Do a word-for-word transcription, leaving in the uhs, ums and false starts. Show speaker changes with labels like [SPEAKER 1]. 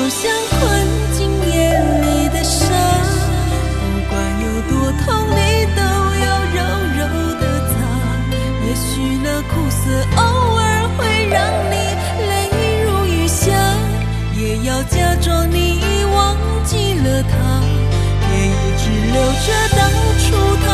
[SPEAKER 1] 像困进眼里的沙，不管有多痛，你都要柔柔的擦。也许那苦涩偶尔会让你泪如雨下，也要假装你忘记了他，也一直留着当初他